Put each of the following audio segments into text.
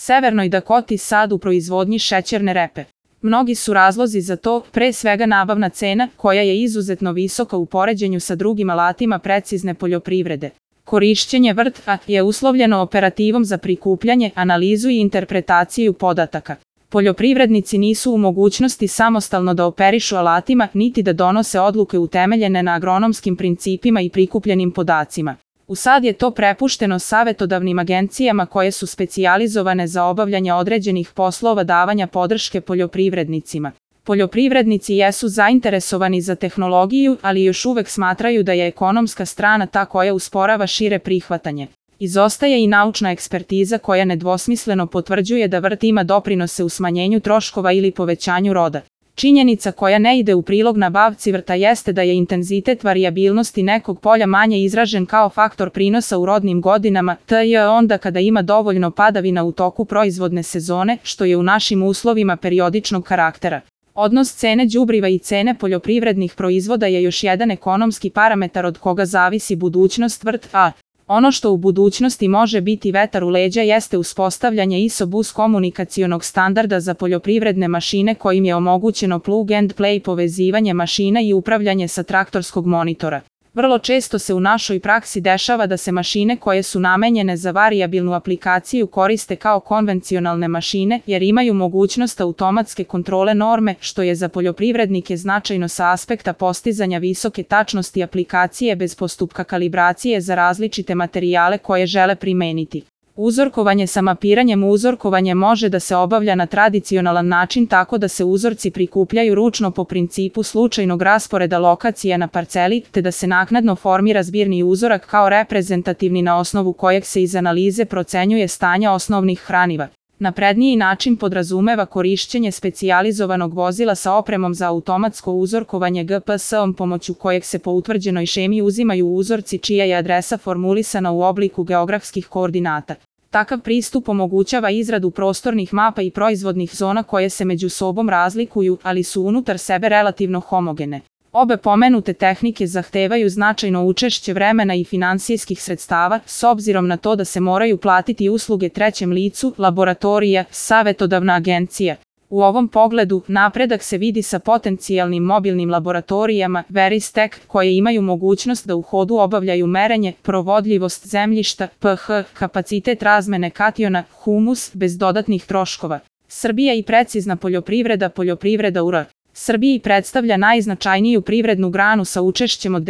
Severnoj Dakoti sad u proizvodnji šećerne repe. Mnogi su razlozi za to, pre svega nabavna cena, koja je izuzetno visoka u poređenju sa drugim alatima precizne poljoprivrede. Korišćenje vrta je uslovljeno operativom za prikupljanje, analizu i interpretaciju podataka. Poljoprivrednici nisu u mogućnosti samostalno da operišu alatima, niti da donose odluke utemeljene na agronomskim principima i prikupljenim podacima. U sad je to prepušteno savetodavnim agencijama koje su specijalizovane za obavljanje određenih poslova davanja podrške poljoprivrednicima. Poljoprivrednici jesu zainteresovani za tehnologiju, ali još uvek smatraju da je ekonomska strana ta koja usporava šire prihvatanje. Izostaje i naučna ekspertiza koja nedvosmisleno potvrđuje da vrt ima doprinose u smanjenju troškova ili povećanju roda. Činjenica koja ne ide u prilog nabavci vrta jeste da je intenzitet varijabilnosti nekog polja manje izražen kao faktor prinosa u rodnim godinama, tj. onda kada ima dovoljno padavina u toku proizvodne sezone, što je u našim uslovima periodičnog karaktera. Odnos cene đubriva i cene poljoprivrednih proizvoda je još jedan ekonomski parametar od koga zavisi budućnost vrta. Ono što u budućnosti može biti vetar u leđa jeste uspostavljanje ISO bus komunikacionog standarda za poljoprivredne mašine kojim je omogućeno plug and play povezivanje mašina i upravljanje sa traktorskog monitora. Vrlo često se u našoj praksi dešava da se mašine koje su namenjene za varijabilnu aplikaciju koriste kao konvencionalne mašine jer imaju mogućnost automatske kontrole norme, što je za poljoprivrednike značajno sa aspekta postizanja visoke tačnosti aplikacije bez postupka kalibracije za različite materijale koje žele primeniti. Uzorkovanje sa mapiranjem uzorkovanje može da se obavlja na tradicionalan način tako da se uzorci prikupljaju ručno po principu slučajnog rasporeda lokacija na parceli, te da se naknadno formira zbirni uzorak kao reprezentativni na osnovu kojeg se iz analize procenjuje stanje osnovnih hraniva. Napredniji način podrazumeva korišćenje specijalizovanog vozila sa opremom za automatsko uzorkovanje GPS-om pomoću kojeg se po utvrđenoj šemi uzimaju uzorci čija je adresa formulisana u obliku geografskih koordinata. Takav pristup omogućava izradu prostornih mapa i proizvodnih zona koje se među sobom razlikuju, ali su unutar sebe relativno homogene. Obe pomenute tehnike zahtevaju značajno učešće vremena i finansijskih sredstava, s obzirom na to da se moraju platiti usluge trećem licu, laboratorija, savetodavna agencija. U ovom pogledu, napredak se vidi sa potencijalnim mobilnim laboratorijama, Veristek, koje imaju mogućnost da u hodu obavljaju merenje, provodljivost zemljišta, pH, kapacitet razmene kationa, humus, bez dodatnih troškova. Srbija i precizna poljoprivreda u R. Srbiji predstavlja najznačajniju privrednu granu sa učešćem od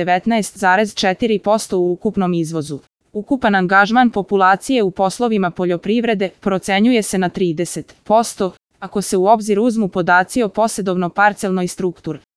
19,4% u ukupnom izvozu. Ukupan angažman populacije u poslovima poljoprivrede procenjuje se na 30%, ako se u obzir uzmu podaci o posedovno-parcelnoj strukturi.